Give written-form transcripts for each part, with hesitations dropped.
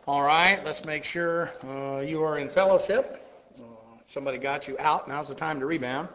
All right, let's make sure you are in fellowship. Somebody got you out. Now's the time to rebound.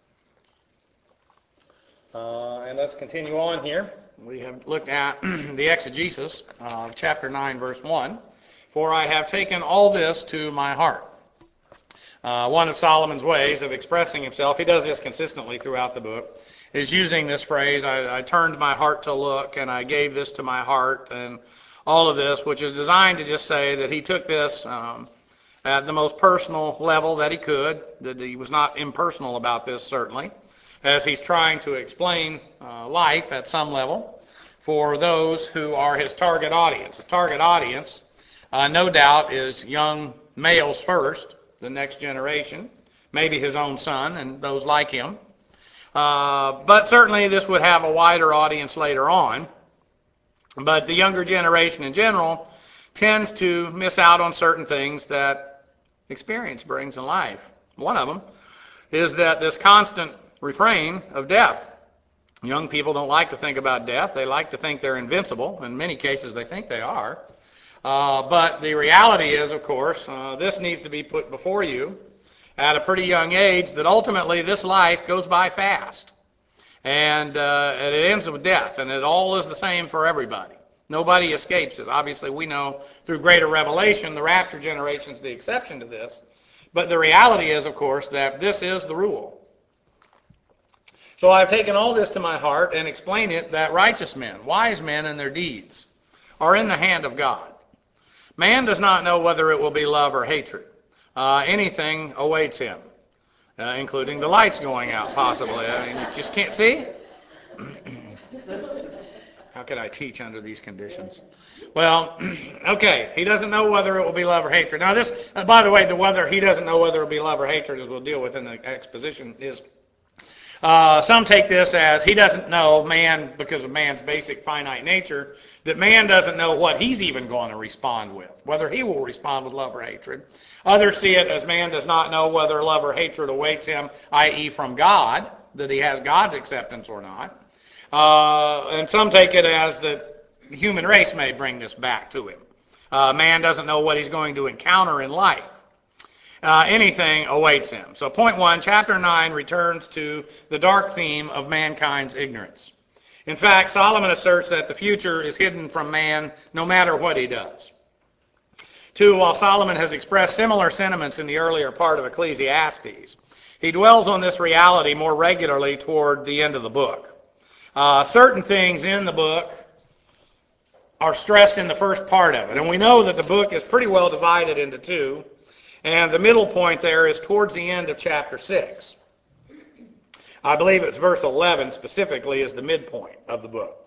And let's continue on here. We have looked at the exegesis of chapter 9, verse 1. For I have taken all this to my heart. One of Solomon's ways of expressing himself, he does this consistently throughout the book, is using this phrase, I turned my heart to look, and I gave this to my heart, and all of this, which is designed to just say that he took this at the most personal level that he could, that he was not impersonal about this, certainly, as he's trying to explain life at some level for those who are his target audience. His target audience, no doubt, is young males first, the next generation, maybe his own son and those like him. But certainly this would have a wider audience later on. But the younger generation in general tends to miss out on certain things that experience brings in life. One of them is that this constant refrain of death. Young people don't like to think about death. They like to think they're invincible. In many cases, they think they are. But the reality is, of course, this needs to be put before you at a pretty young age, that ultimately this life goes by fast. And it ends with death, and it all is the same for everybody. Nobody escapes it. Obviously, we know through greater revelation, the rapture generation is the exception to this. But the reality is, of course, that this is the rule. So I've taken all this to my heart and explain it that righteous men, wise men in their deeds, are in the hand of God. Man does not know whether it will be love or hatred. Anything awaits him. Including the lights going out, possibly. I mean, you just can't see. How could I teach under these conditions? Well, okay, he doesn't know whether it will be love or hatred. Now this, by the way, the whether he doesn't know whether it will be love or hatred, as we'll deal with in the exposition, is some take this as he doesn't know, man, because of man's basic finite nature, that man doesn't know what he's even going to respond with, whether he will respond with love or hatred. Others see it as man does not know whether love or hatred awaits him, i.e. from God, that he has God's acceptance or not. And some take it as that the human race may bring this back to him. Man doesn't know what he's going to encounter in life. Anything awaits him. So point 1, chapter 9 returns to the dark theme of mankind's ignorance. In fact, Solomon asserts that the future is hidden from man no matter what he does. 2, while Solomon has expressed similar sentiments in the earlier part of Ecclesiastes, he dwells on this reality more regularly toward the end of the book. Certain things in the book are stressed in the first part of it, and we know that the book is pretty well divided into two. And the middle point there is towards the end of chapter 6. I believe it's verse 11 specifically is the midpoint of the book.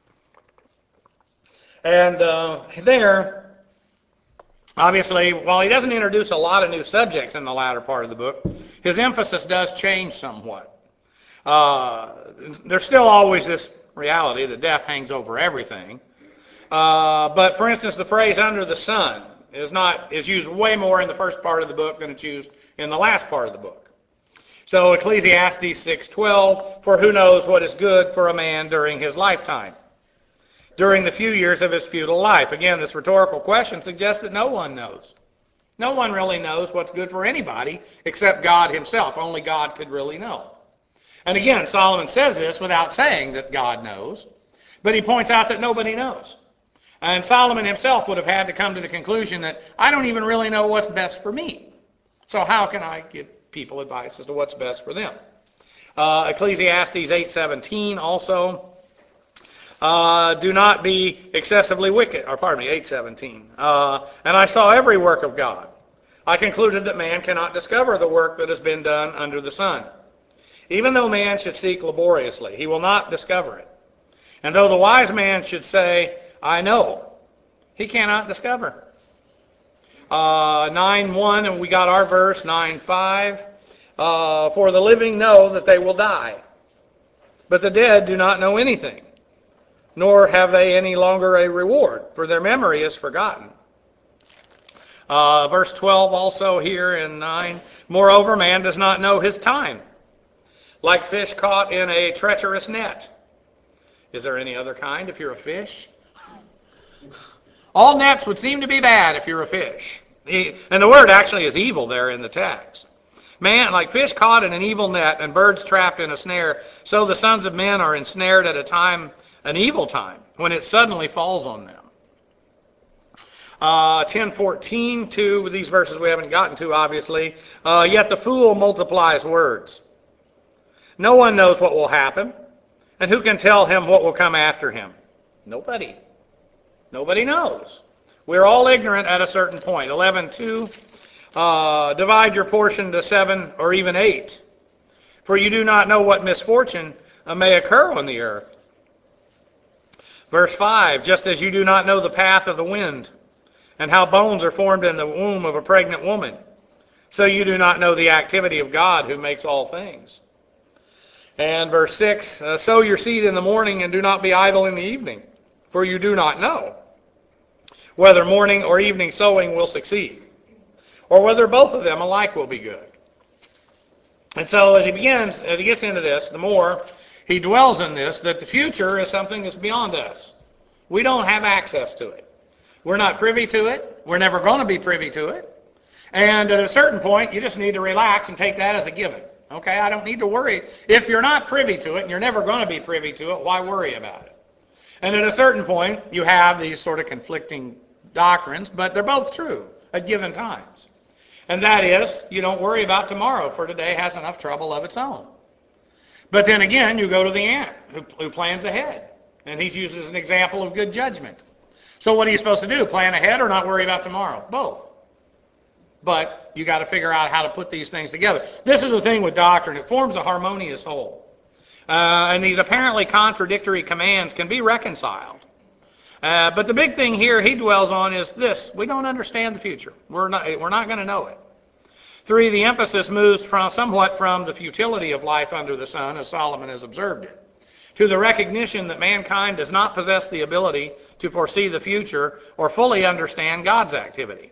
And there, obviously, while he doesn't introduce a lot of new subjects in the latter part of the book, his emphasis does change somewhat. There's still always this reality that death hangs over everything. But for instance, the phrase under the sun is used way more in the first part of the book than it's used in the last part of the book. So Ecclesiastes 6:12, for who knows what is good for a man during his lifetime, during the few years of his futile life. Again, this rhetorical question suggests that no one knows. No one really knows what's good for anybody except God himself. Only God could really know. And again, Solomon says this without saying that God knows, but he points out that nobody knows. And Solomon himself would have had to come to the conclusion that I don't even really know what's best for me. So how can I give people advice as to what's best for them? Ecclesiastes 8:17 also, do not be excessively wicked, 8:17. And I saw every work of God. I concluded that man cannot discover the work that has been done under the sun. Even though man should seek laboriously, he will not discover it. And though the wise man should say, I know, he cannot discover. 9:1, and we got our verse, 9:5. For the living know that they will die, but the dead do not know anything, nor have they any longer a reward, for their memory is forgotten. Verse 12 also here in 9, moreover, man does not know his time, like fish caught in a treacherous net. Is there any other kind if you're a fish? All nets would seem to be bad if you're a fish. And the word actually is evil there in the text. Man, like fish caught in an evil net and birds trapped in a snare, so the sons of men are ensnared at a time, an evil time, when it suddenly falls on them. 10:14, two of these verses we haven't gotten to, obviously. Yet the fool multiplies words. No one knows what will happen, and who can tell him what will come after him? Nobody. Nobody knows. We're all ignorant at a certain point. 11:2, divide your portion to 7 or even 8, for you do not know what misfortune may occur on the earth. Verse 5, just as you do not know the path of the wind, and how bones are formed in the womb of a pregnant woman, so you do not know the activity of God who makes all things. And verse 6, sow your seed in the morning and do not be idle in the evening, for you do not know whether morning or evening sowing will succeed, or whether both of them alike will be good. And so as he gets into this, the more he dwells in this, that the future is something that's beyond us. We don't have access to it. We're not privy to it. We're never going to be privy to it. And at a certain point, you just need to relax and take that as a given. Okay, I don't need to worry. If you're not privy to it, and you're never going to be privy to it, why worry about it? And at a certain point, you have these sort of conflicting doctrines, but they're both true at given times. And that is, you don't worry about tomorrow, for today has enough trouble of its own. But then again, you go to the ant who plans ahead. And he's used as an example of good judgment. So what are you supposed to do? Plan ahead or not worry about tomorrow? Both. But you got to figure out how to put these things together. This is the thing with doctrine. It forms a harmonious whole. And these apparently contradictory commands can be reconciled. But the big thing here he dwells on is this. We don't understand the future. We're not going to know it. 3, the emphasis moves somewhat from the futility of life under the sun, as Solomon has observed it, to the recognition that mankind does not possess the ability to foresee the future or fully understand God's activity.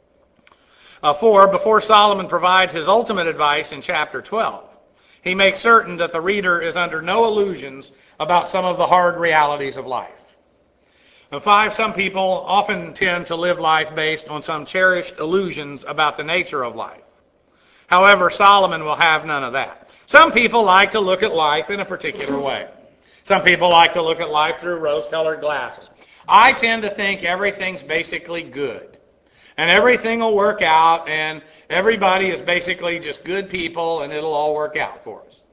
4, before Solomon provides his ultimate advice in chapter 12, he makes certain that the reader is under no illusions about some of the hard realities of life. And 5, some people often tend to live life based on some cherished illusions about the nature of life. However, Solomon will have none of that. Some people like to look at life in a particular way. Some people like to look at life through rose-colored glasses. I tend to think everything's basically good. And everything will work out, and everybody is basically just good people, and it'll all work out for us.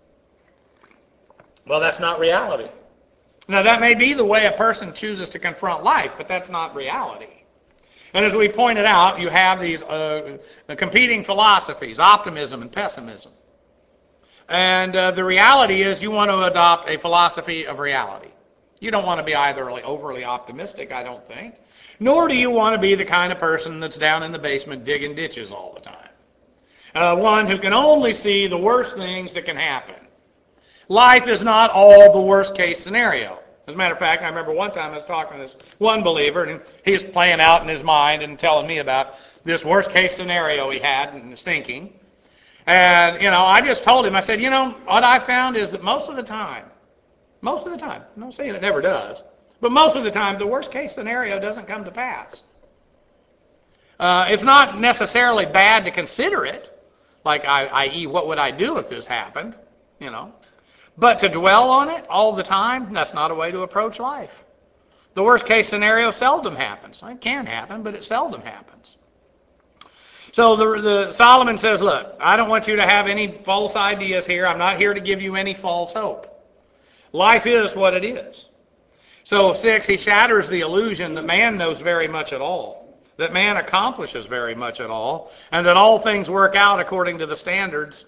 Well, that's not reality. Now, that may be the way a person chooses to confront life, but that's not reality. And as we pointed out, you have these competing philosophies, optimism and pessimism. And the reality is you want to adopt a philosophy of reality. You don't want to be either overly optimistic, I don't think, nor do you want to be the kind of person that's down in the basement digging ditches all the time. One who can only see the worst things that can happen. Life is not all the worst case scenario. As a matter of fact, I remember one time I was talking to this one believer, and he was playing out in his mind and telling me about this worst case scenario he had in his thinking. And, I just told him, I said, what I found is that most of the time, I'm not saying it never does, but most of the time, the worst case scenario doesn't come to pass. It's not necessarily bad to consider it, like, i.e., what would I do if this happened, But to dwell on it all the time, that's not a way to approach life. The worst case scenario seldom happens. It can happen, but it seldom happens. So the Solomon says, look, I don't want you to have any false ideas here. I'm not here to give you any false hope. Life is what it is. So 6, he shatters the illusion that man knows very much at all, that man accomplishes very much at all, and that all things work out according to the standards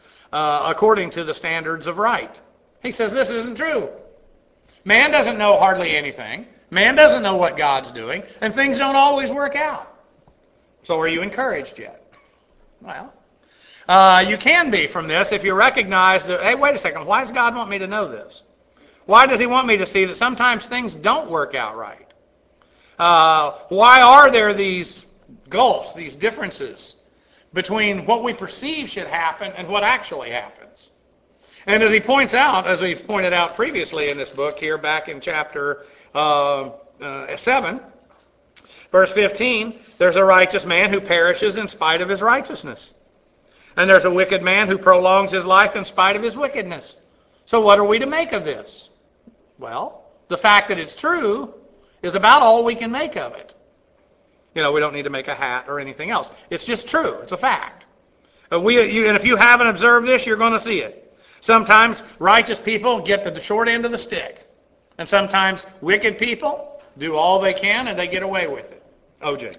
of right. He says this isn't true. Man doesn't know hardly anything. Man doesn't know what God's doing, and things don't always work out. So are you encouraged yet? Well, you can be from this if you recognize that, hey, wait a second, why does God want me to know this? Why does he want me to see that sometimes things don't work out right? Why are there these gulfs, these differences between what we perceive should happen and what actually happens? And as he points out, as we've pointed out previously in this book here back in chapter 7, Verse 15, there's a righteous man who perishes in spite of his righteousness. And there's a wicked man who prolongs his life in spite of his wickedness. So what are we to make of this? Well, the fact that it's true is about all we can make of it. We don't need to make a hat or anything else. It's just true. It's a fact. And if you haven't observed this, you're going to see it. Sometimes righteous people get the short end of the stick. And sometimes wicked people do all they can and they get away with it. OJ.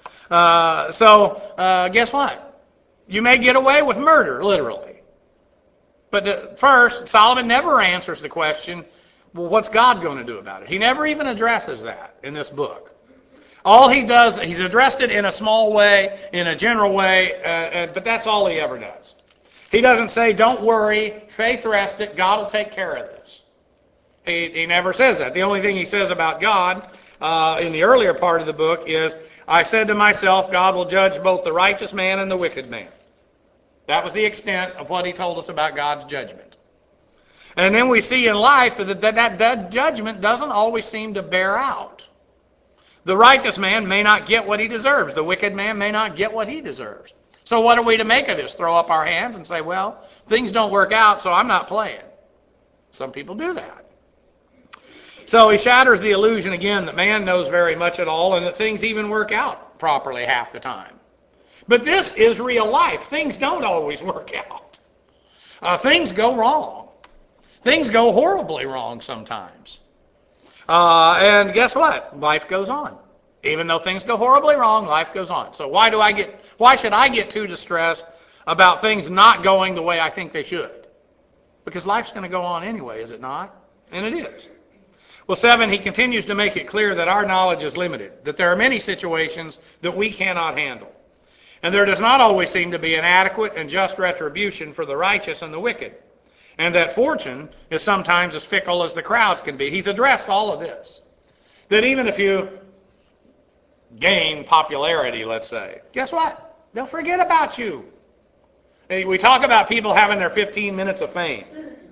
Guess what? You may get away with murder, literally. But first, Solomon never answers the question, well, what's God going to do about it? He never even addresses that in this book. All he does, he's addressed it in a small way, in a general way, but that's all he ever does. He doesn't say, don't worry, faith rest it, God will take care of this. He never says that. The only thing he says about God in the earlier part of the book is, I said to myself, God will judge both the righteous man and the wicked man. That was the extent of what he told us about God's judgment. And then we see in life that judgment doesn't always seem to bear out. The righteous man may not get what he deserves. The wicked man may not get what he deserves. So what are we to make of this? Throw up our hands and say, well, things don't work out, so I'm not playing. Some people do that. So he shatters the illusion again that man knows very much at all and that things even work out properly half the time. But this is real life. Things don't always work out. Things go wrong. Things go horribly wrong sometimes. And guess what? Life goes on. Even though things go horribly wrong, life goes on. So why should I get too distressed about things not going the way I think they should? Because life's going to go on anyway, is it not? And it is. Well, 7, he continues to make it clear that our knowledge is limited, that there are many situations that we cannot handle. And there does not always seem to be an adequate and just retribution for the righteous and the wicked. And that fortune is sometimes as fickle as the crowds can be. He's addressed all of this. That even if you gain popularity, let's say, guess what? They'll forget about you. We talk about people having their 15 minutes of fame.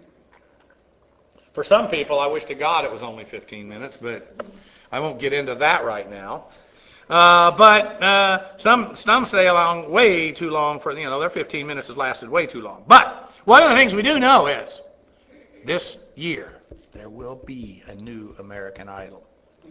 For some people, I wish to God it was only 15 minutes, but I won't get into that right now. But some stay along way too long for, their 15 minutes has lasted way too long. But one of the things we do know is this year there will be a new American Idol.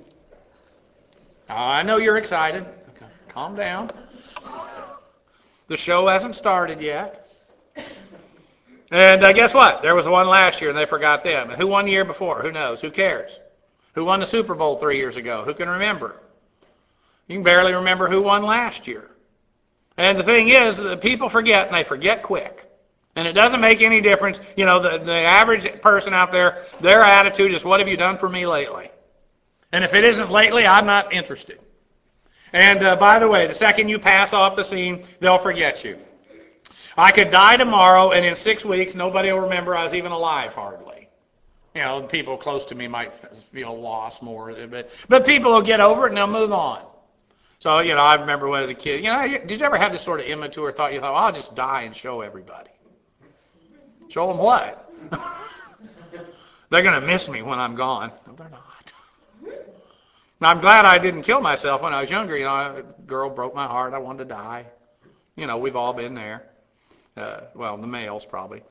I know you're excited. Okay, calm down. The show hasn't started yet. And guess what? There was one last year and they forgot them. And who won the year before? Who knows? Who cares? Who won the Super Bowl 3 years ago? Who can remember? You can barely remember who won last year. And the thing is, the people forget, and they forget quick. And it doesn't make any difference. The average person out there, their attitude is, what have you done for me lately? And if it isn't lately, I'm not interested. And by the way, the second you pass off the scene, they'll forget you. I could die tomorrow, and in 6 weeks, nobody will remember I was even alive, hardly. People close to me might feel lost more. But people will get over it, and they'll move on. So, I remember when I was a kid, did you ever have this sort of immature thought? You thought, I'll just die and show everybody. Show them what? They're going to miss me when I'm gone. No, they're not. Now, I'm glad I didn't kill myself when I was younger. A girl broke my heart. I wanted to die. We've all been there. Well, the males probably.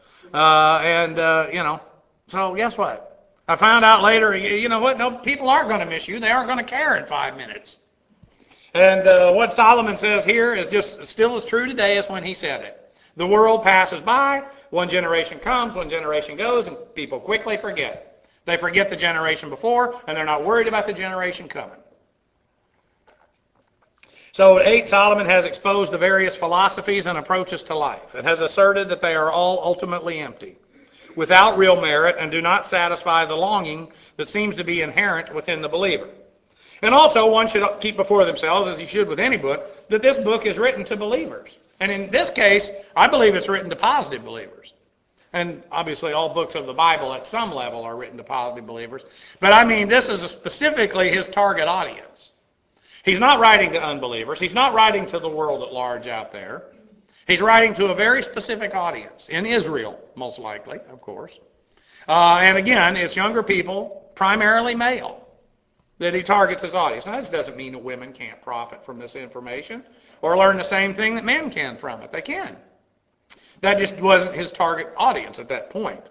So guess what? I found out later, you know what? No, people aren't going to miss you. They aren't going to care in 5 minutes. And what Solomon says here is just still as true today as when he said it. The world passes by, one generation comes, one generation goes, and people quickly forget. They forget the generation before, and they're not worried about the generation coming. So at 8, Solomon has exposed the various philosophies and approaches to life, and has asserted that they are all ultimately empty, without real merit, and do not satisfy the longing that seems to be inherent within the believer. And also, one should keep before themselves, as you should with any book, that this book is written to believers. And in this case, I believe it's written to positive believers. And obviously, all books of the Bible at some level are written to positive believers. But I mean, this is specifically his target audience. He's not writing to unbelievers. He's not writing to the world at large out there. He's writing to a very specific audience, in Israel, most likely, of course. And again, it's younger people, primarily male. that he targets his audience. Now, this doesn't mean that women can't profit from this information or learn the same thing that men can from it. They can. That just wasn't his target audience at that point.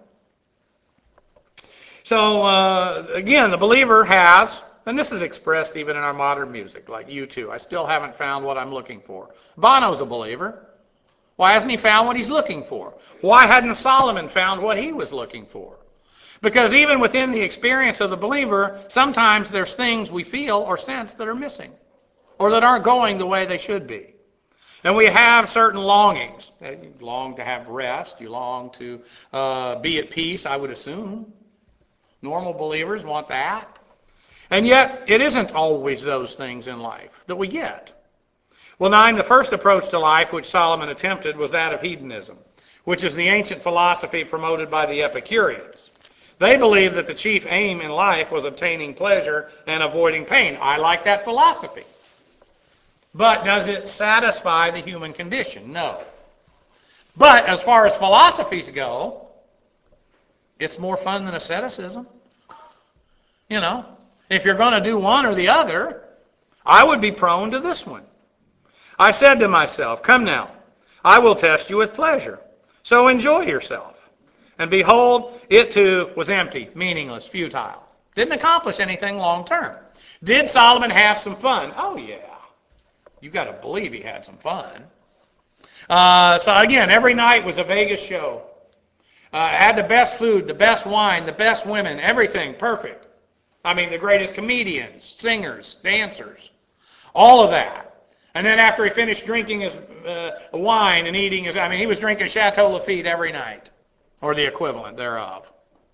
So, again, the believer has, and this is expressed even in our modern music, like U2. I still haven't found what I'm looking for. Bono's a believer. Why hasn't he found what he's looking for? Why hadn't Solomon found what he was looking for? Because even within the experience of the believer, sometimes there's things we feel or sense that are missing, or that aren't going the way they should be. And we have certain longings. You long to have rest. You long to be at peace, I would assume. Normal believers want that. And yet, it isn't always those things in life that we get. Well, 9, the first approach to life which Solomon attempted was that of hedonism, which is the ancient philosophy promoted by the Epicureans. They believed that the chief aim in life was obtaining pleasure and avoiding pain. I like that philosophy. But does it satisfy the human condition? No. But as far as philosophies go, it's more fun than asceticism. You know, if you're going to do one or the other, I would be prone to this one. I said to myself, come now, I will test you with pleasure. So enjoy yourself. And behold, it too was empty, meaningless, futile. Didn't accomplish anything long term. Did Solomon have some fun? Oh, yeah. You got to believe he had some fun. So again, every night was a Vegas show. Had the best food, the best wine, the best women, everything perfect. I mean, the greatest comedians, singers, dancers, all of that. And then after he finished drinking his wine and eating his, he was drinking Chateau Lafite every night, or the equivalent thereof.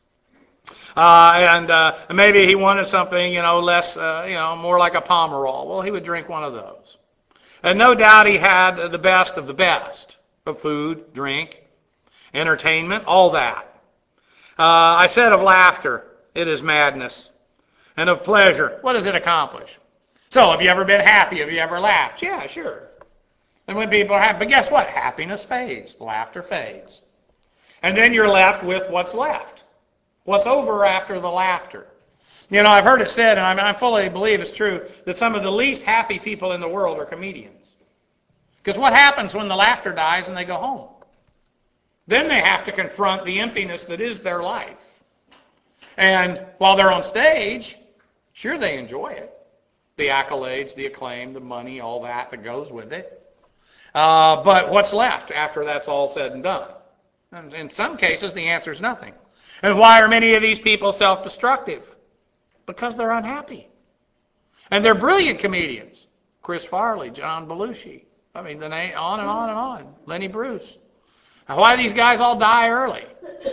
And maybe he wanted something, less, more like a Pomerol. Well, he would drink one of those. And no doubt he had the best of food, drink, entertainment, all that. I said of laughter, it is madness. And of pleasure, what does it accomplish? So, have you ever been happy? Have you ever laughed? Yeah, sure. And when people are happy, but guess what? Happiness fades. Laughter fades. And then you're left with what's left. What's over after the laughter? I've heard it said, and I fully believe it's true, that some of the least happy people in the world are comedians. Because what happens when the laughter dies and they go home? Then they have to confront the emptiness that is their life. And while they're on stage, sure, they enjoy it. The accolades, the acclaim, the money, all that goes with it. But what's left after that's all said and done? And in some cases, the answer is nothing. And why are many of these people self-destructive? Because they're unhappy. And they're brilliant comedians. Chris Farley, John Belushi. The name, on and on and on. Lenny Bruce. Now, why do these guys all die early?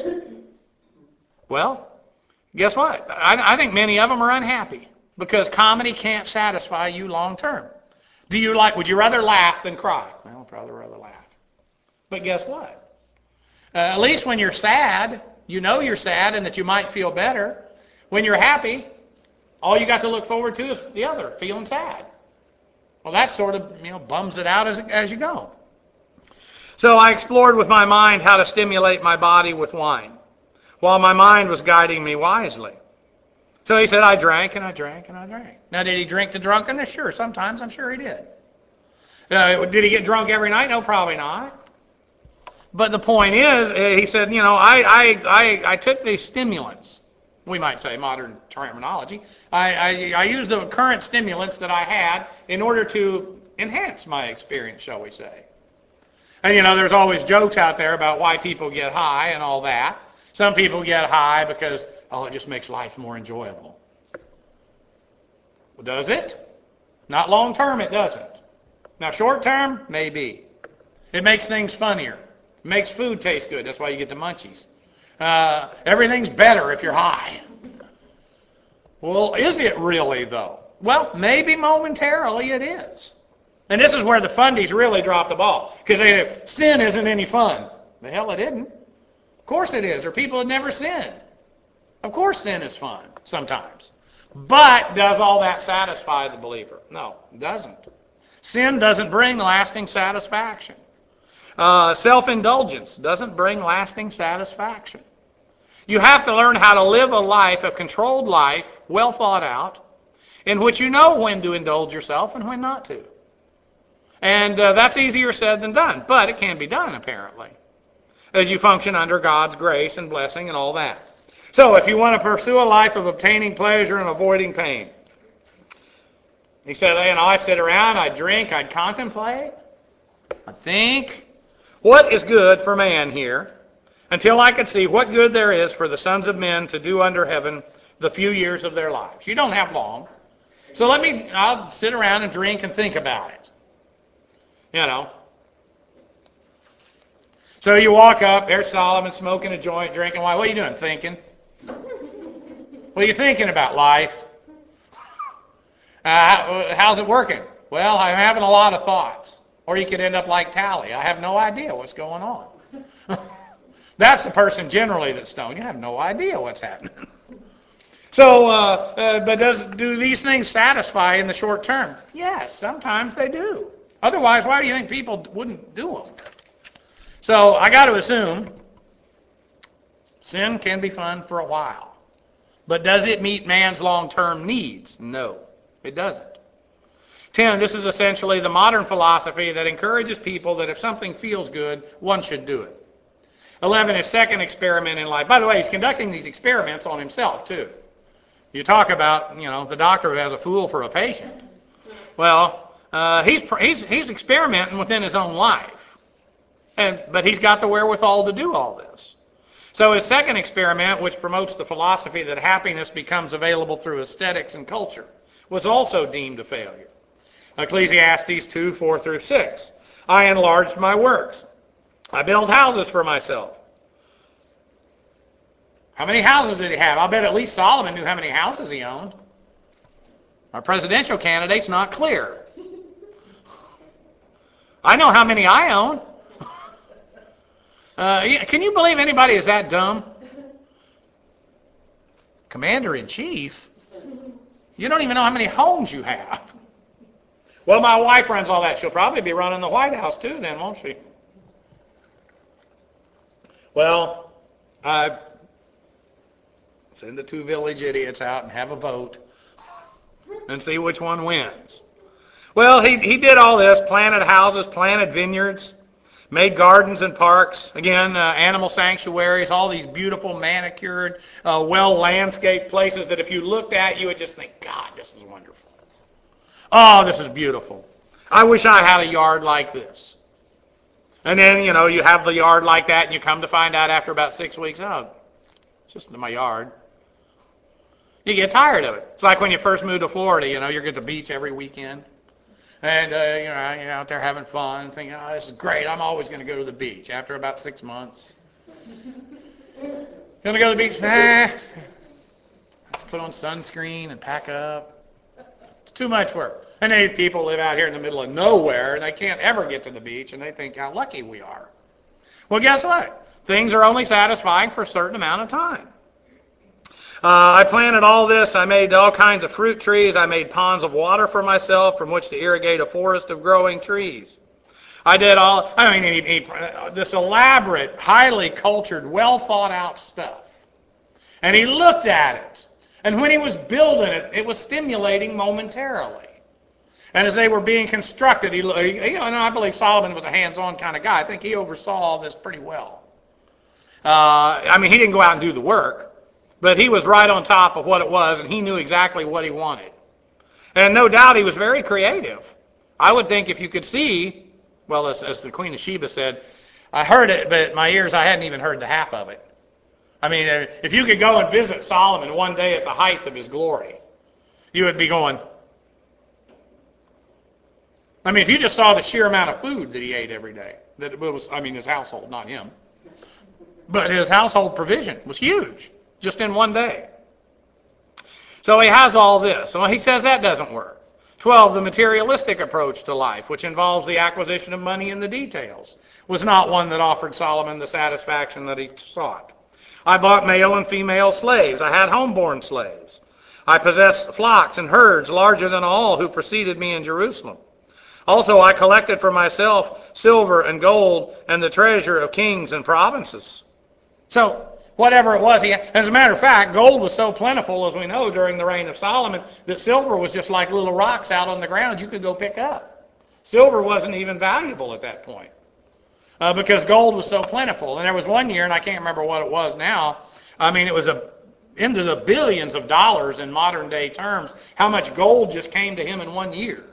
Well, guess what? I think many of them are unhappy. Because comedy can't satisfy you long term. Would you rather laugh than cry? Well, I'd probably rather laugh. But guess what? At least when you're sad, you're sad and that you might feel better. When you're happy, all you got to look forward to is the other, feeling sad. Well, that sort of, bums it out as you go. So I explored with my mind how to stimulate my body with wine, while my mind was guiding me wisely. So he said, I drank and I drank and I drank. Now, did he drink to drunkenness? Sure, sometimes I'm sure he did. Did he get drunk every night? No, probably not. But the point is, he said, I took these stimulants, we might say, modern terminology. I used the current stimulants that I had in order to enhance my experience, shall we say. And, there's always jokes out there about why people get high and all that. Some people get high because, it just makes life more enjoyable. Well, does it? Not long term, it doesn't. Now, short term, maybe. It makes things funnier. It makes food taste good. That's why you get the munchies. Everything's better if you're high. Well, is it really, though? Well, maybe momentarily it is. And this is where the fundies really drop the ball. Because they say, sin isn't any fun. The hell it isn't. Of course it is. Or people have never sinned. Of course sin is fun, sometimes. But does all that satisfy the believer? No, it doesn't. Sin doesn't bring lasting satisfaction. Self-indulgence doesn't bring lasting satisfaction. You have to learn how to live a controlled life, well thought out, in which you know when to indulge yourself and when not to. And that's easier said than done, but it can be done, apparently, as you function under God's grace and blessing and all that. So if you want to pursue a life of obtaining pleasure and avoiding pain, he said, I sit around, I drink, I'd contemplate, I think, what is good for man here, until I could see what good there is for the sons of men to do under heaven the few years of their lives. You don't have long. So I'll sit around and drink and think about it. So you walk up, there's Solomon smoking a joint, drinking wine. What are you doing? Thinking. What are you thinking about, life? How's it working? Well, I'm having a lot of thoughts. Or you could end up like Tally. I have no idea what's going on. That's the person generally that's stoned. You have no idea what's happening. So, but do these things satisfy in the short term? Yes, sometimes they do. Otherwise, why do you think people wouldn't do them? So I got to assume sin can be fun for a while. But does it meet man's long-term needs? No, it doesn't. 10, this is essentially the modern philosophy that encourages people that if something feels good, one should do it. 11, his second experiment in life. By the way, he's conducting these experiments on himself, too. You talk about, the doctor who has a fool for a patient. Well, he's experimenting within his own life. But he's got the wherewithal to do all this. So his second experiment, which promotes the philosophy that happiness becomes available through aesthetics and culture, was also deemed a failure. Ecclesiastes 2, 4 through 6. I enlarged my works. I built houses for myself. How many houses did he have? I'll bet at least Solomon knew how many houses he owned. Our presidential candidate's not clear. I know how many I own. Can you believe anybody is that dumb? Commander-in-Chief? You don't even know how many homes you have. Well, my wife runs all that. She'll probably be running the White House too then, won't she? Well, I send the two village idiots out and have a vote and see which one wins. Well, he did all this, planted houses, planted vineyards, made gardens and parks, again, animal sanctuaries, all these beautiful, manicured, well-landscaped places that if you looked at, you would just think, God, this is wonderful. Oh, this is beautiful. I wish I had a yard like this. And then, you have the yard like that, and you come to find out after about 6 weeks, oh, it's just my yard. You get tired of it. It's like when you first moved to Florida, you're at the beach every weekend. And, you're out there having fun, thinking, oh, this is great. I'm always going to go to the beach. After about 6 months. Going to go to the beach? Nah. Put on sunscreen and pack up. It's too much work. And then people live out here in the middle of nowhere, and they can't ever get to the beach, and they think how lucky we are. Well, guess what? Things are only satisfying for a certain amount of time. I planted all this. I made all kinds of fruit trees. I made ponds of water for myself from which to irrigate a forest of growing trees. I did this elaborate, highly cultured, well thought out stuff. And he looked at it. And when he was building it, it was stimulating momentarily. And as they were being constructed, and I believe Solomon was a hands-on kind of guy. I think he oversaw all this pretty well. He didn't go out and do the work, but he was right on top of what it was, and he knew exactly what he wanted. And no doubt he was very creative. I would think if you could see, well, as the Queen of Sheba said, I heard it, but my ears, I hadn't even heard the half of it. If you could go and visit Solomon one day at the height of his glory, you would be going. If you just saw the sheer amount of food that he ate every day, that it was, his household, not him, but his household provision was huge, just in one day. So he has all this. So he says that doesn't work. 12, the materialistic approach to life, which involves the acquisition of money and the details, was not one that offered Solomon the satisfaction that he sought. I bought male and female slaves. I had homeborn slaves. I possessed flocks and herds larger than all who preceded me in Jerusalem. Also, I collected for myself silver and gold and the treasure of kings and provinces. So, whatever it was. As a matter of fact, gold was so plentiful, as we know, during the reign of Solomon, that silver was just like little rocks out on the ground you could go pick up. Silver wasn't even valuable at that point because gold was so plentiful. And there was one year, and I can't remember what it was now. I mean, it was into the billions of dollars in modern day terms, how much gold just came to him in one year.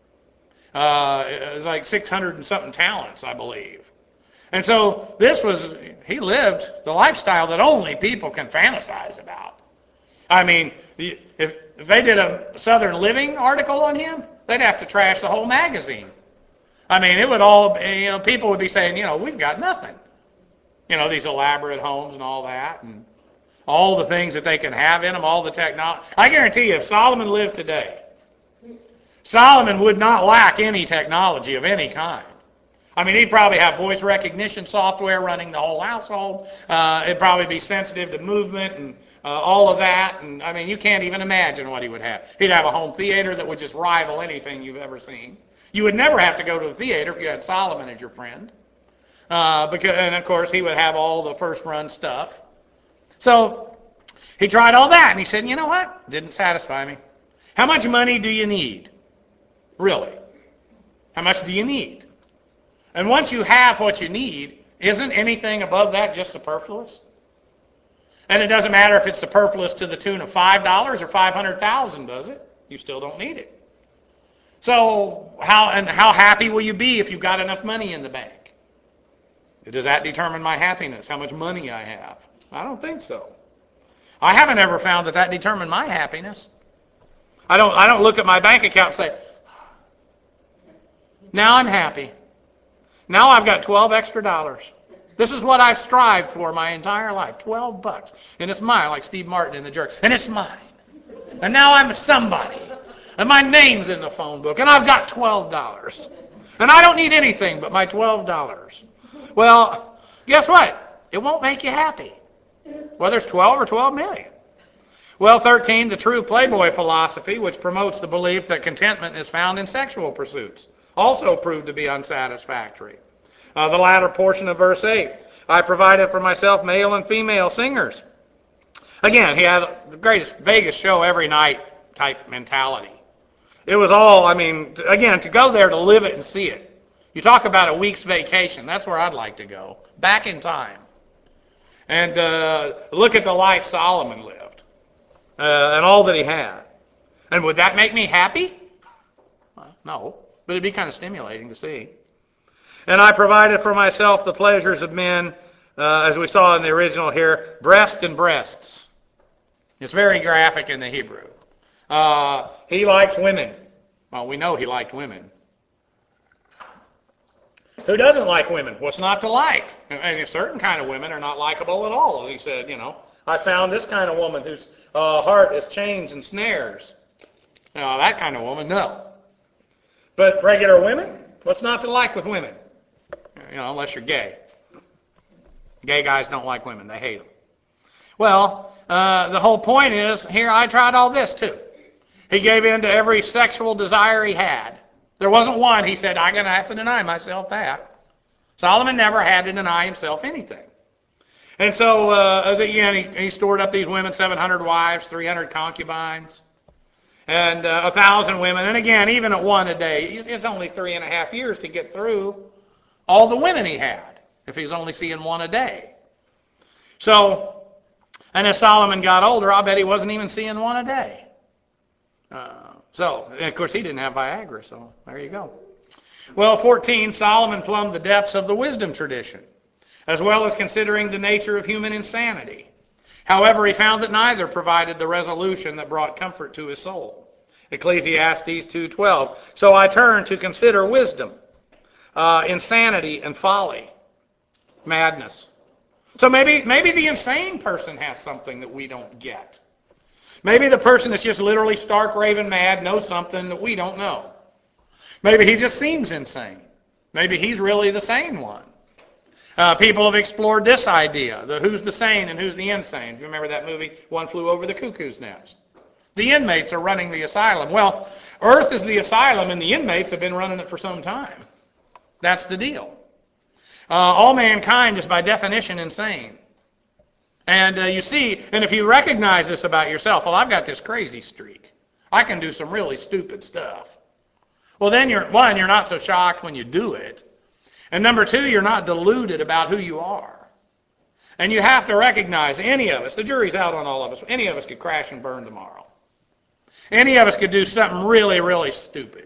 It was like 600 and something talents, I believe. And so he lived the lifestyle that only people can fantasize about. I mean, if they did a Southern Living article on him, they'd have to trash the whole magazine. I mean, it would all, people would be saying, we've got nothing. These elaborate homes and all that, and all the things that they can have in them, all the technology. I guarantee you, if Solomon lived today, Solomon would not lack any technology of any kind. I mean, he'd probably have voice recognition software running the whole household. It'd probably be sensitive to movement and all of that. And I mean, you can't even imagine what he would have. He'd have a home theater that would just rival anything you've ever seen. You would never have to go to the theater if you had Solomon as your friend. And of course, he would have all the first-run stuff. So he tried all that, and he said, you know what? Didn't satisfy me. How much money do you need? Really? How much do you need? And once you have what you need, isn't anything above that just superfluous? And it doesn't matter if it's superfluous to the tune of $5 or $500,000, does it? You still don't need it. So how happy will you be if you've got enough money in the bank? Does that determine my happiness, how much money I have? I don't think so. I haven't ever found that determined my happiness. I don't look at my bank account and say, now I'm happy. Now I've got 12 extra dollars. This is what I've strived for my entire life, $12. And it's mine, like Steve Martin in The Jerk. And it's mine. And now I'm somebody. And my name's in the phone book. And I've got $12. And I don't need anything but my $12. Well, guess what? It won't make you happy. Whether it's 12 or 12 million. Well, 13, the true Playboy philosophy, which promotes the belief that contentment is found in sexual pursuits, also proved to be unsatisfactory. The latter portion of verse 8, I provided for myself male and female singers. Again, he had the greatest Vegas show every night type mentality. It was all, again, to go there to live it and see it. You talk about a week's vacation, that's where I'd like to go, back in time. And look at the life Solomon lived and all that he had. And would that make me happy? Well, no. But it'd be kind of stimulating to see. And I provided for myself the pleasures of men, as we saw in the original here, breast and breasts. It's very graphic in the Hebrew. He likes women. Well, we know he liked women. Who doesn't like women? What's not to like? And a certain kind of women are not likable at all, as he said, I found this kind of woman whose heart is chains and snares. That kind of woman, no. But regular women, what's not to like with women? Unless you're gay. Gay guys don't like women. They hate them. Well, the whole point is, here I tried all this too. He gave in to every sexual desire he had. There wasn't one, he said, I'm going to have to deny myself that. Solomon never had to deny himself anything. And so, he stored up these women, 700 wives, 300 concubines. And 1,000 women. And again, even at one a day, it's only 3.5 years to get through all the women he had, if he's only seeing one a day. So, and as Solomon got older, I'll bet he wasn't even seeing one a day. And of course, he didn't have Viagra, so there you go. Well, 14, Solomon plumbed the depths of the wisdom tradition, as well as considering the nature of human insanity. However, he found that neither provided the resolution that brought comfort to his soul. Ecclesiastes 2:12. So I turn to consider wisdom, insanity, and folly, madness. So maybe the insane person has something that we don't get. Maybe the person that's just literally stark raving mad knows something that we don't know. Maybe he just seems insane. Maybe he's really the sane one. People have explored this idea, who's the sane and who's the insane. If you remember that movie, One Flew Over the Cuckoo's Nest. The inmates are running the asylum. Well, Earth is the asylum, and the inmates have been running it for some time. That's the deal. All mankind is by definition insane. And you see, and if you recognize this about yourself, well, I've got this crazy streak. I can do some really stupid stuff. Well, then you're not so shocked when you do it. And number two, you're not deluded about who you are. And you have to recognize any of us, the jury's out on all of us, any of us could crash and burn tomorrow. Any of us could do something really, really stupid.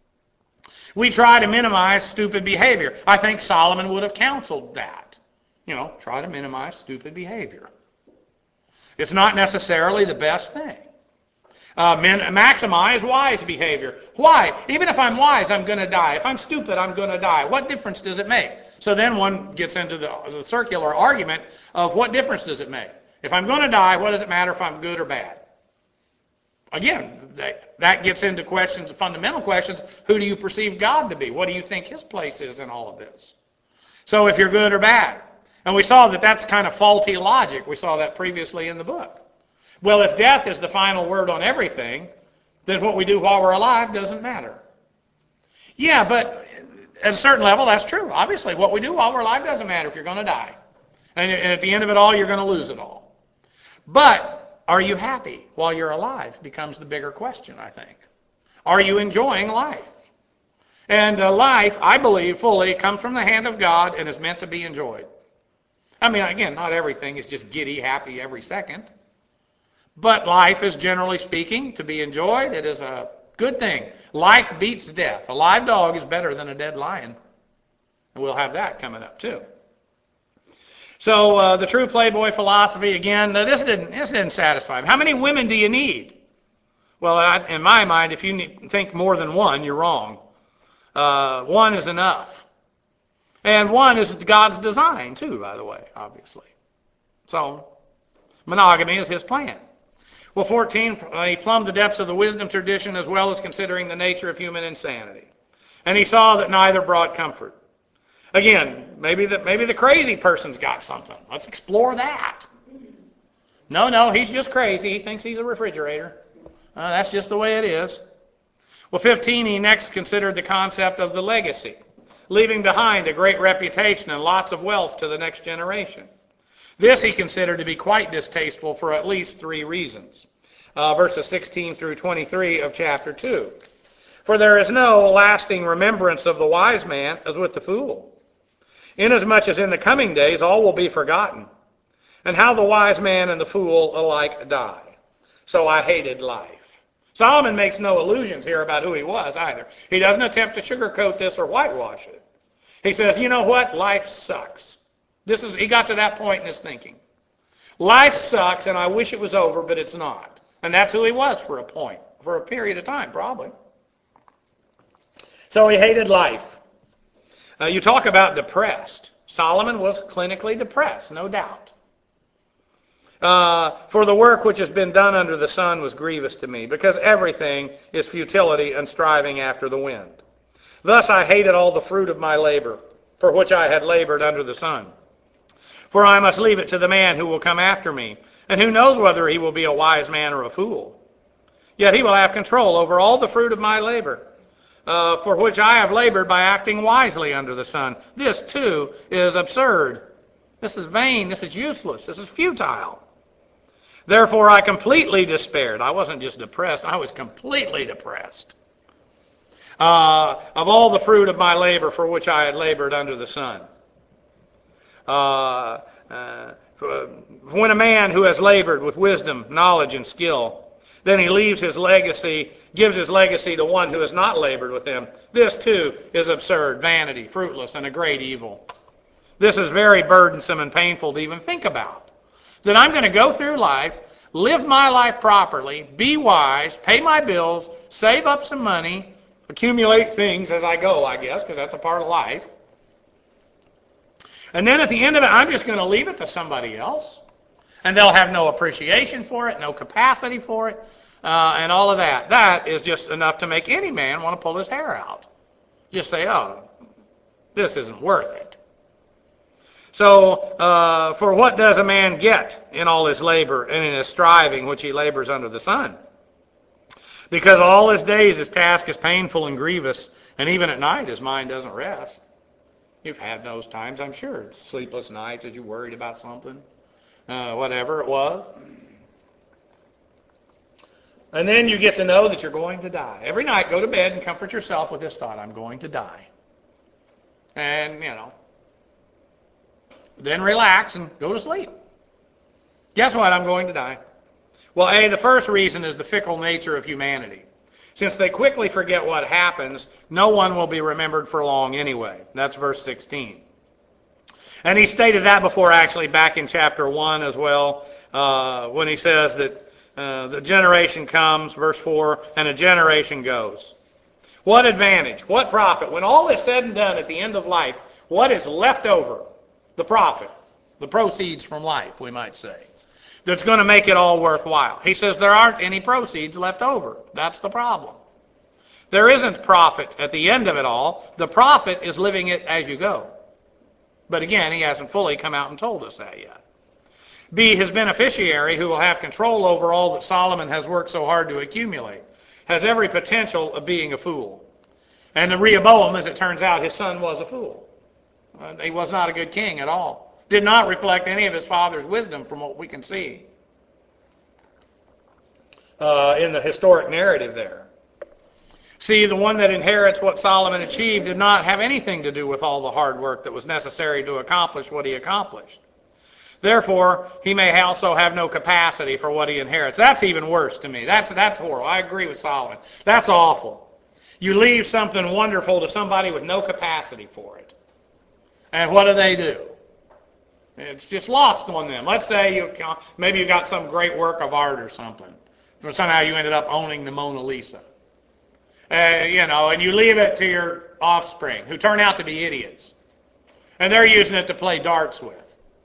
We try to minimize stupid behavior. I think Solomon would have counseled that. Try to minimize stupid behavior. It's not necessarily the best thing. Maximize wise behavior. Why? Even if I'm wise, I'm going to die. If I'm stupid, I'm going to die. What difference does it make? So then one gets into the circular argument of what difference does it make? If I'm going to die, what does it matter if I'm good or bad? Again, that gets into questions, fundamental questions. Who do you perceive God to be? What do you think his place is in all of this? So if you're good or bad. And we saw that that's kind of faulty logic. We saw that previously in the book. Well, if death is the final word on everything, then what we do while we're alive doesn't matter. Yeah, but at a certain level, that's true. Obviously, what we do while we're alive doesn't matter if you're going to die. And at the end of it all, you're going to lose it all. But are you happy while you're alive becomes the bigger question, I think. Are you enjoying life? And life, I believe, fully comes from the hand of God and is meant to be enjoyed. I mean, again, not everything is just giddy, happy every second. But life is, generally speaking, to be enjoyed. It is a good thing. Life beats death. A live dog is better than a dead lion. And we'll have that coming up, too. So the true Playboy philosophy, again, this didn't satisfy him. How many women do you need? Well, in my mind, if you think more than one, you're wrong. One is enough. And one is God's design, too, by the way, obviously. So monogamy is his plan. Well, 14, he plumbed the depths of the wisdom tradition as well as considering the nature of human insanity. And he saw that neither brought comfort. Again, maybe the crazy person's got something. Let's explore that. No, he's just crazy. He thinks he's a refrigerator. That's just the way it is. Well, 15, he next considered the concept of the legacy, leaving behind a great reputation and lots of wealth to the next generation. This he considered to be quite distasteful for at least three reasons. Verses 16 through 23 of chapter 2. For there is no lasting remembrance of the wise man as with the fool. Inasmuch as in the coming days all will be forgotten, and how the wise man and the fool alike die. So I hated life. Solomon makes no illusions here about who he was either. He doesn't attempt to sugarcoat this or whitewash it. He says, you know what? Life sucks. He got to that point in his thinking. Life sucks, and I wish it was over, but it's not. And that's who he was for a period of time, probably. So he hated life. You talk about depressed. Solomon was clinically depressed, no doubt. For the work which has been done under the sun was grievous to me, because everything is futility and striving after the wind. Thus I hated all the fruit of my labor, for which I had labored under the sun. For I must leave it to the man who will come after me, and who knows whether he will be a wise man or a fool. Yet he will have control over all the fruit of my labor, for which I have labored by acting wisely under the sun. This, too, is absurd. This is vain. This is useless. This is futile. Therefore I completely despaired. I wasn't just depressed. I was completely depressed. Of all the fruit of my labor for which I had labored under the sun. When a man who has labored with wisdom, knowledge, and skill, then he gives his legacy to one who has not labored with him. This, too, is absurd, vanity, fruitless, and a great evil. This is very burdensome and painful to even think about. That I'm going to go through life, live my life properly, be wise, pay my bills, save up some money, accumulate things as I go, I guess, because that's a part of life. And then at the end of it, I'm just going to leave it to somebody else. And they'll have no appreciation for it, no capacity for it, and all of that. That is just enough to make any man want to pull his hair out. Just say, oh, this isn't worth it. So, for what does a man get in all his labor and in his striving which he labors under the sun? Because all his days his task is painful and grievous, and even at night his mind doesn't rest. You've had those times, I'm sure. Sleepless nights as you're worried about something. whatever it was. And then you get to know that you're going to die. Every night, go to bed and comfort yourself with this thought: I'm going to die. And, then relax and go to sleep. Guess what? I'm going to die. Well, the first reason is the fickle nature of humanity. Since they quickly forget what happens, no one will be remembered for long anyway. That's verse 16. And he stated that before, actually, back in chapter 1 as well, when he says that the generation comes, verse 4, and a generation goes. What advantage? What profit? When all is said and done at the end of life, what is left over? The profit, the proceeds from life, we might say, that's going to make it all worthwhile. He says there aren't any proceeds left over. That's the problem. There isn't profit at the end of it all. The profit is living it as you go. But again, he hasn't fully come out and told us that yet. B, his beneficiary, who will have control over all that Solomon has worked so hard to accumulate, has every potential of being a fool. And the Rehoboam, as it turns out, his son was a fool. He was not a good king at all. Did not reflect any of his father's wisdom from what we can see in the historic narrative there. See, the one that inherits what Solomon achieved did not have anything to do with all the hard work that was necessary to accomplish what he accomplished. Therefore, he may also have no capacity for what he inherits. That's even worse to me. That's horrible. I agree with Solomon. That's awful. You leave something wonderful to somebody with no capacity for it. And what do? It's just lost on them. Let's say maybe you got some great work of art or something. Or somehow you ended up owning the Mona Lisa. And you leave it to your offspring, who turn out to be idiots. And they're using it to play darts with.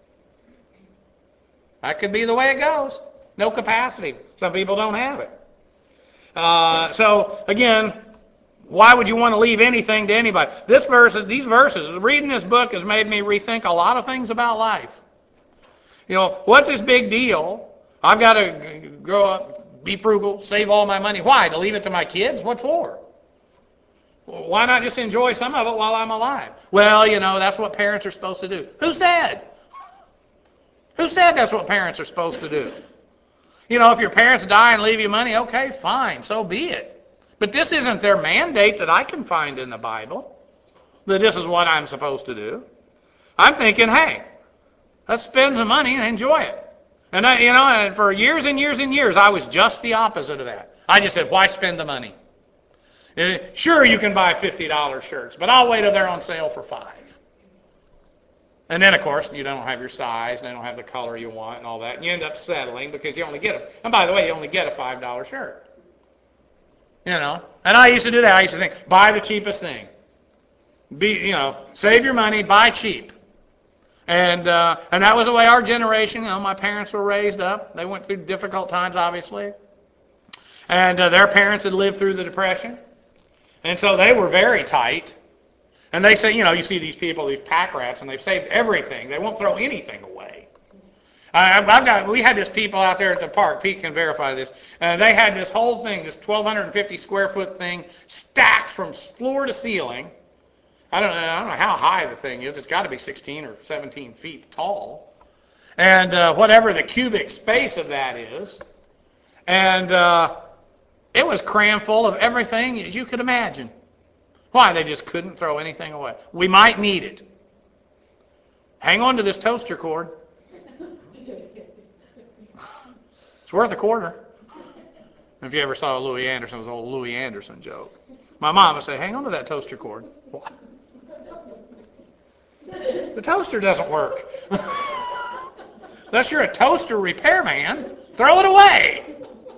That could be the way it goes. No capacity. Some people don't have it. So, again, why would you want to leave anything to anybody? These verses, reading this book has made me rethink a lot of things about life. What's this big deal? I've got to grow up, be frugal, save all my money. Why? To leave it to my kids? What for? Well, why not just enjoy some of it while I'm alive? Well, that's what parents are supposed to do. Who said? Who said that's what parents are supposed to do? If your parents die and leave you money, okay, fine, so be it. But this isn't their mandate that I can find in the Bible, that this is what I'm supposed to do. I'm thinking, hey, let's spend the money and enjoy it. And and for years and years and years, I was just the opposite of that. I just said, why spend the money? Sure, you can buy $50 shirts, but I'll wait till they're on sale for $5. And then, of course, you don't have your size, and they don't have the color you want and all that, and you end up settling because you only get them. And by the way, you only get a $5 shirt. And I used to do that. I used to think, buy the cheapest thing. Save your money, buy cheap. And that was the way our generation, my parents were raised up. They went through difficult times, obviously. And their parents had lived through the Depression. And so they were very tight. And they say, you see these people, these pack rats, and they've saved everything. They won't throw anything away. We had this people out there at the park. Pete can verify this. They had this whole thing, this 1,250 square foot thing, stacked from floor to ceiling. I don't know how high the thing is. It's got to be 16 or 17 feet tall, and whatever the cubic space of that is. And it was crammed full of everything as you could imagine. Why? They just couldn't throw anything away. We might need it. Hang on to this toaster cord. It's worth a quarter. If you ever saw Louis Anderson's old Louis Anderson joke. My mom would say, hang on to that toaster cord. What? The toaster doesn't work. Unless you're a toaster repairman, throw it away.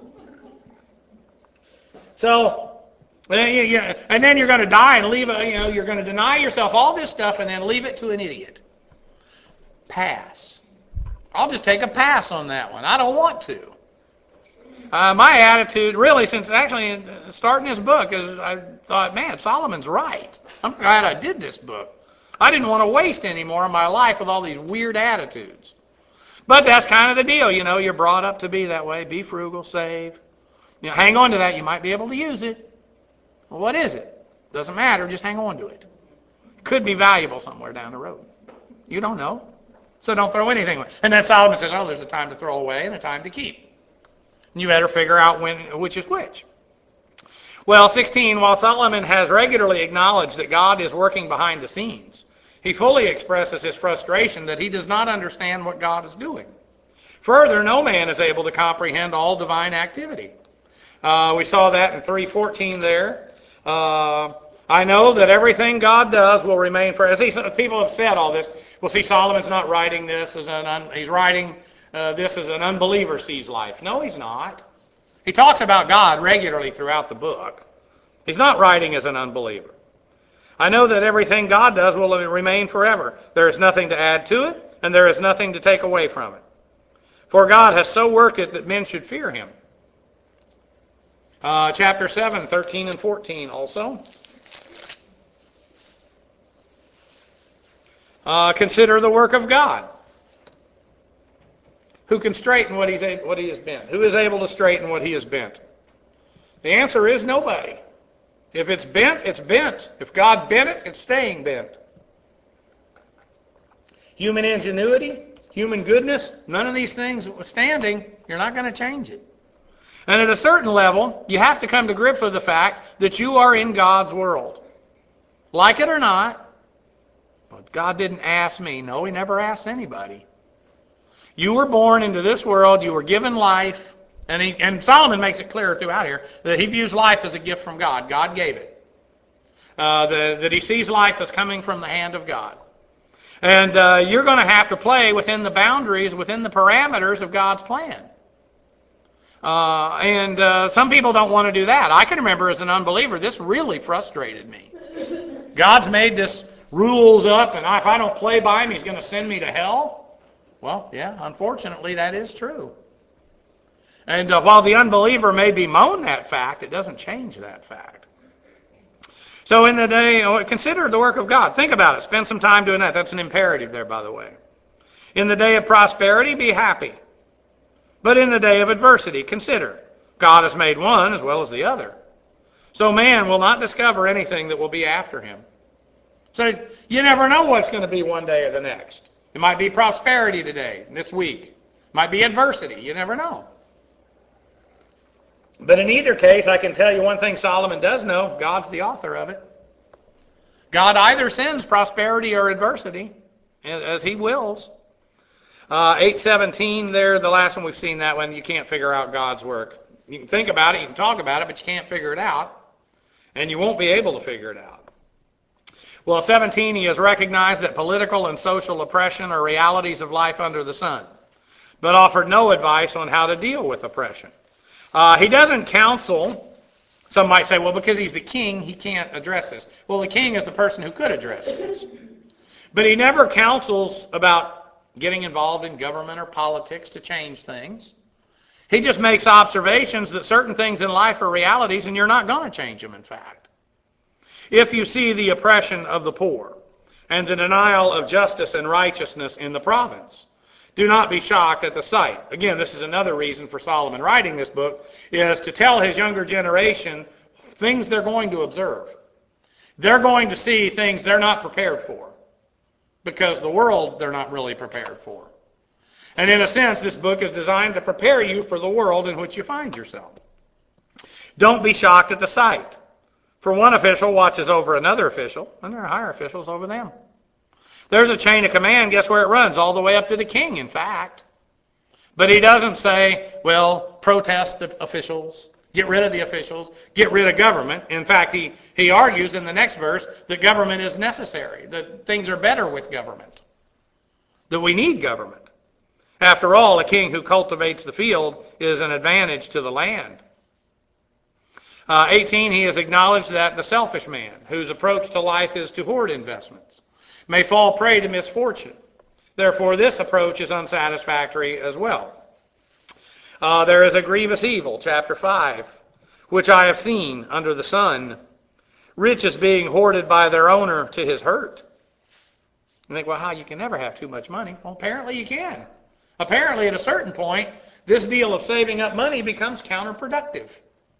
So, and then you're going to die and leave you're going to deny yourself all this stuff and then leave it to an idiot. Pass. I'll just take a pass on that one. I don't want to. My attitude, really, since actually starting this book, is I thought, man, Solomon's right. I'm glad I did this book. I didn't want to waste any more of my life with all these weird attitudes. But that's kind of the deal, you're brought up to be that way. Be frugal, save. Hang on to that. You might be able to use it. Well, what is it? Doesn't matter. Just hang on to it. Could be valuable somewhere down the road. You don't know. So don't throw anything away. And then Solomon says, oh, there's a time to throw away and a time to keep. And you better figure out which is which. Well, 16, while Solomon has regularly acknowledged that God is working behind the scenes, he fully expresses his frustration that he does not understand what God is doing. Further, no man is able to comprehend all divine activity. We saw that in 3:14 there. I know that everything God does will remain forever. People have said all this. Well, see, Solomon's not writing this he's writing this as an unbeliever sees life. No, he's not. He talks about God regularly throughout the book. He's not writing as an unbeliever. I know that everything God does will remain forever. There is nothing to add to it, and there is nothing to take away from it. For God has so worked it that men should fear him. Chapter 7, 13 and 14 also. Consider the work of God. Who can straighten what he has bent? Who is able to straighten what he has bent? The answer is nobody. If it's bent, it's bent. If God bent it, it's staying bent. Human ingenuity, human goodness, none of these things withstanding, you're not going to change it. And at a certain level, you have to come to grips with the fact that you are in God's world. Like it or not, but God didn't ask me. No, he never asked anybody. You were born into this world, you were given life, and Solomon makes it clear throughout here that he views life as a gift from God. God gave it. That he sees life as coming from the hand of God. And you're going to have to play within the boundaries, within the parameters of God's plan. Some people don't want to do that. I can remember as an unbeliever, this really frustrated me. God's made this rules up, and if I don't play by him, he's going to send me to hell. Well, yeah, unfortunately, that is true. And while the unbeliever may bemoan that fact, it doesn't change that fact. So in the day, consider the work of God. Think about it. Spend some time doing that. That's an imperative there, by the way. In the day of prosperity, be happy. But in the day of adversity, consider. God has made one as well as the other. So man will not discover anything that will be after him. So you never know what's going to be one day or the next. It might be prosperity today, this week. It might be adversity. You never know. But in either case, I can tell you one thing Solomon does know. God's the author of it. God either sends prosperity or adversity, as he wills. 8:17 there, the last one we've seen that one. You can't figure out God's work. You can think about it, you can talk about it, but you can't figure it out. And you won't be able to figure it out. Well, 17, he has recognized that political and social oppression are realities of life under the sun, but offered no advice on how to deal with oppression. He doesn't counsel. Some might say, well, because he's the king, he can't address this. Well, the king is the person who could address this. But he never counsels about getting involved in government or politics to change things. He just makes observations that certain things in life are realities, and you're not going to change them, in fact. If you see the oppression of the poor and the denial of justice and righteousness in the province, do not be shocked at the sight. Again, this is another reason for Solomon writing this book, is to tell his younger generation things they're going to observe. They're going to see things they're not prepared for, because the world they're not really prepared for. And in a sense, this book is designed to prepare you for the world in which you find yourself. Don't be shocked at the sight. For one official watches over another official, and there are higher officials over them. There's a chain of command, guess where it runs? All the way up to the king, in fact. But he doesn't say, well, protest the officials, get rid of the officials, get rid of government. In fact, he argues in the next verse that government is necessary, that things are better with government, that we need government. After all, a king who cultivates the field is an advantage to the land. 18, he has acknowledged that the selfish man, whose approach to life is to hoard investments, may fall prey to misfortune. Therefore, this approach is unsatisfactory as well. There is a grievous evil, chapter 5, which I have seen under the sun, riches being hoarded by their owner to his hurt. You think, well, how? You can never have too much money. Well, apparently you can. Apparently, at a certain point, this deal of saving up money becomes counterproductive.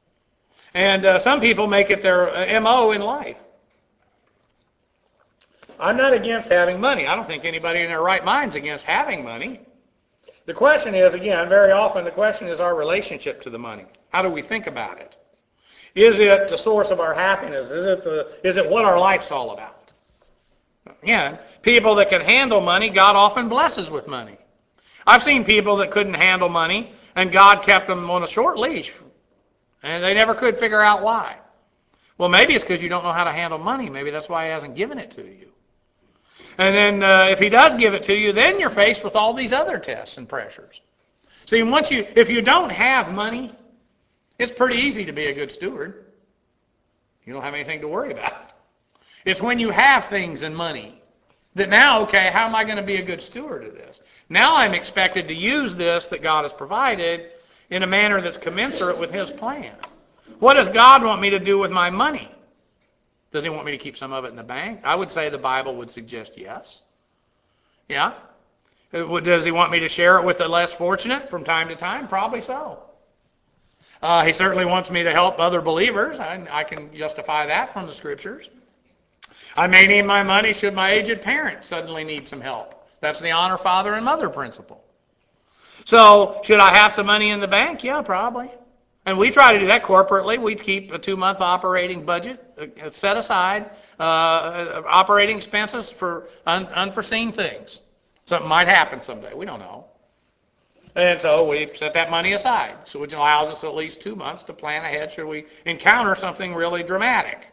And some people make it their MO in life. I'm not against having money. I don't think anybody in their right mind's against having money. The question is, again, very often the question is our relationship to the money. How do we think about it? Is it the source of our happiness? Is it what our life's all about? Again, people that can handle money, God often blesses with money. I've seen people that couldn't handle money, and God kept them on a short leash, and they never could figure out why. Well, maybe it's because you don't know how to handle money. Maybe that's why He hasn't given it to you. And then if He does give it to you, then you're faced with all these other tests and pressures. See, if you don't have money, it's pretty easy to be a good steward. You don't have anything to worry about. It's when you have things and money that now, okay, how am I going to be a good steward of this? Now I'm expected to use this that God has provided in a manner that's commensurate with His plan. What does God want me to do with my money? Does He want me to keep some of it in the bank? I would say the Bible would suggest yes. Yeah? Does He want me to share it with the less fortunate from time to time? Probably so. He certainly wants me to help other believers. I can justify that from the Scriptures. I may need my money should my aged parent suddenly need some help. That's the honor father and mother principle. So, should I have some money in the bank? Yeah, probably. And we try to do that corporately. We keep a 2-month operating budget set aside, operating expenses for unforeseen things. Something might happen someday. We don't know. And so we set that money aside, so which allows us at least 2 months to plan ahead should we encounter something really dramatic.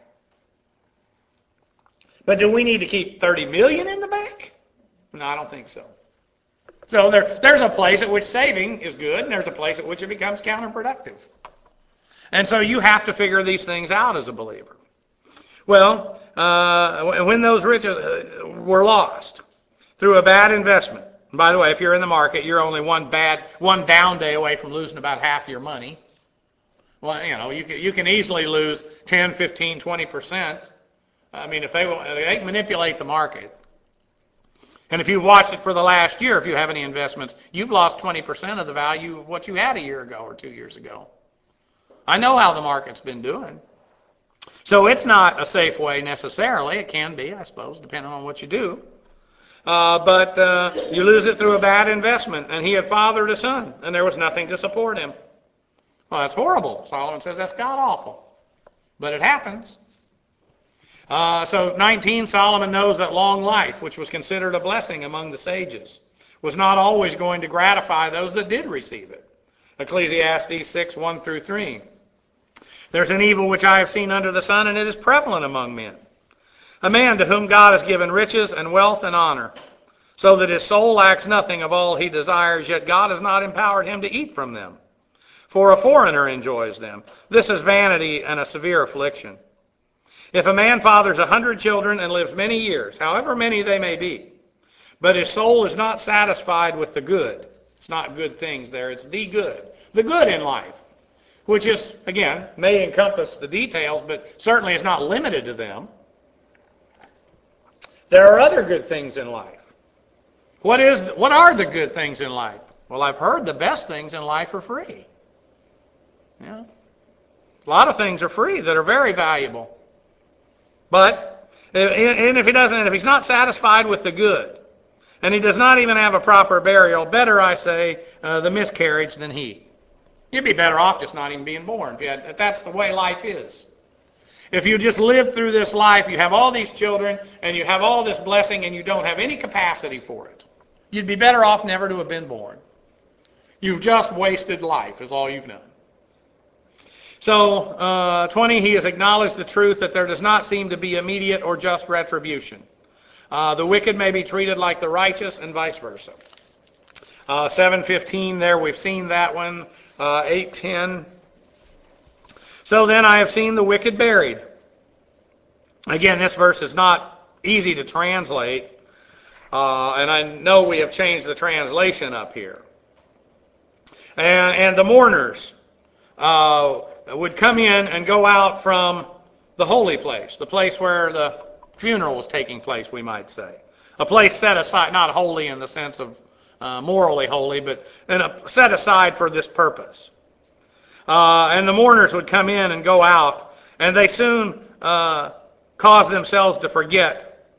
But do we need to keep $30 million in the bank? No, I don't think so. So there's a place at which saving is good, and there's a place at which it becomes counterproductive. And so you have to figure these things out as a believer. Well, when those riches were lost through a bad investment, and by the way, if you're in the market, you're only one down day away from losing about half your money. Well, you can easily lose 10, 15, 20%. I mean, if they can manipulate the market. And if you've watched it for the last year, if you have any investments, you've lost 20% of the value of what you had a year ago or 2 years ago. I know how the market's been doing. So it's not a safe way necessarily. It can be, I suppose, depending on what you do. But you lose it through a bad investment. And he had fathered a son, and there was nothing to support him. Well, that's horrible. Solomon says that's god-awful. But it happens. So 19, Solomon knows that long life, which was considered a blessing among the sages, was not always going to gratify those that did receive it. Ecclesiastes 6, 1 through 3. There's an evil which I have seen under the sun, and it is prevalent among men. A man to whom God has given riches and wealth and honor, so that his soul lacks nothing of all he desires, yet God has not empowered him to eat from them. For a foreigner enjoys them. This is vanity and a severe affliction. If a man fathers 100 children and lives many years, however many they may be, but his soul is not satisfied with the good, it's not good things there, it's the good in life, which is, again, may encompass the details, but certainly is not limited to them. There are other good things in life. What are the good things in life? Well, I've heard the best things in life are free. Yeah. A lot of things are free that are very valuable. But if he's not satisfied with the good, and he does not even have a proper burial, better, I say, the miscarriage than he. You'd be better off just not even being born if that's the way life is. If you just live through this life, you have all these children, and you have all this blessing, and you don't have any capacity for it, you'd be better off never to have been born. You've just wasted life, is all you've done. So, 20, he has acknowledged the truth that there does not seem to be immediate or just retribution. The wicked may be treated like the righteous and vice versa. 7:15 there, we've seen that one. 8:10. So then I have seen the wicked buried. Again, this verse is not easy to translate. And I know we have changed the translation up here. And the mourners would come in and go out from the holy place, the place where the funeral was taking place, we might say. A place set aside, not holy in the sense of morally holy, but set aside for this purpose. And the mourners would come in and go out, and they soon cause themselves to forget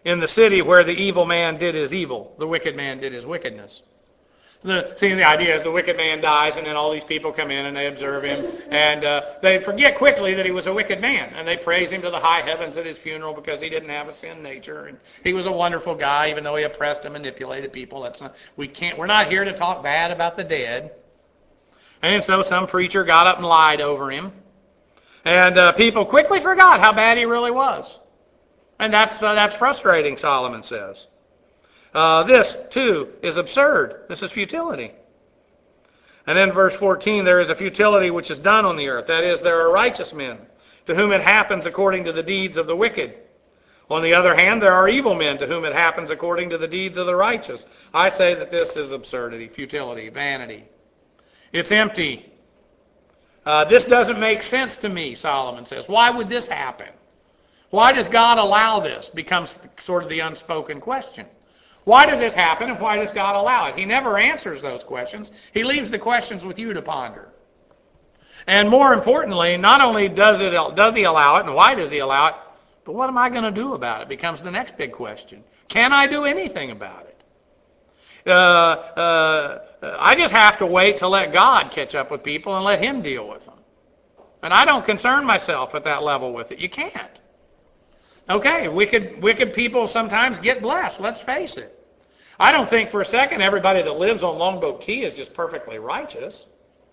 in the city where the evil man did his evil, the wicked man did his wickedness. The idea is the wicked man dies, and then all these people come in and they observe him, and they forget quickly that he was a wicked man, and they praise him to the high heavens at his funeral because he didn't have a sin nature, and he was a wonderful guy, even though he oppressed and manipulated people. We're not here to talk bad about the dead. And so some preacher got up and lied over him, and people quickly forgot how bad he really was, and that's frustrating. Solomon says. This, too, is absurd. This is futility. And then verse 14, there is a futility which is done on the earth. That is, there are righteous men, to whom it happens according to the deeds of the wicked. On the other hand, there are evil men, to whom it happens according to the deeds of the righteous. I say that this is absurdity, futility, vanity. It's empty. This doesn't make sense to me, Solomon says. Why would this happen? Why does God allow this? Becomes sort of the unspoken question. Why does this happen, and why does God allow it? He never answers those questions. He leaves the questions with you to ponder. And more importantly, not only does he allow it, and why does he allow it, but what am I going to do about it becomes the next big question. Can I do anything about it? I just have to wait to let God catch up with people and let him deal with them. And I don't concern myself at that level with it. You can't. Okay, wicked people sometimes get blessed, let's face it. I don't think for a second everybody that lives on Longboat Key is just perfectly righteous.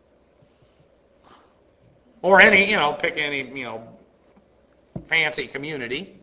Or pick any, fancy community.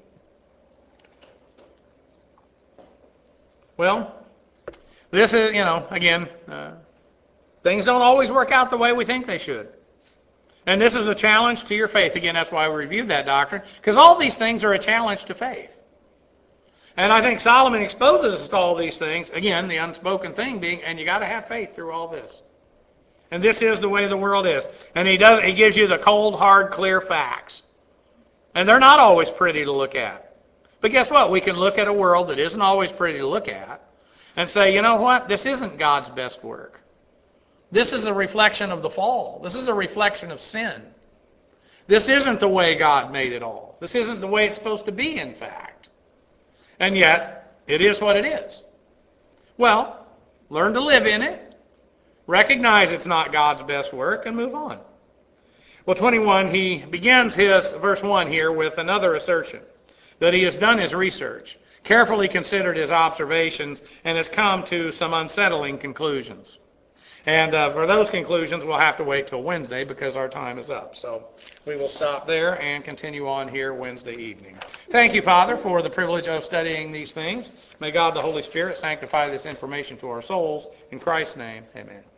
Well, this is, again, things don't always work out the way we think they should. And this is a challenge to your faith. Again, that's why we reviewed that doctrine, because all these things are a challenge to faith. And I think Solomon exposes us to all these things. Again, the unspoken thing being, and you got to have faith through all this. And this is the way the world is. And he gives you the cold, hard, clear facts. And they're not always pretty to look at. But guess what? We can look at a world that isn't always pretty to look at and say, you know what? This isn't God's best work. This is a reflection of the fall. This is a reflection of sin. This isn't the way God made it all. This isn't the way it's supposed to be, in fact. And yet, it is what it is. Well, learn to live in it, recognize it's not God's best work, and move on. Well, 21, he begins his verse 1 here with another assertion, that he has done his research, carefully considered his observations, and has come to some unsettling conclusions. And for those conclusions, we'll have to wait till Wednesday because our time is up. So we will stop there and continue on here Wednesday evening. Thank you, Father, for the privilege of studying these things. May God, the Holy Spirit, sanctify this information to our souls. In Christ's name, amen.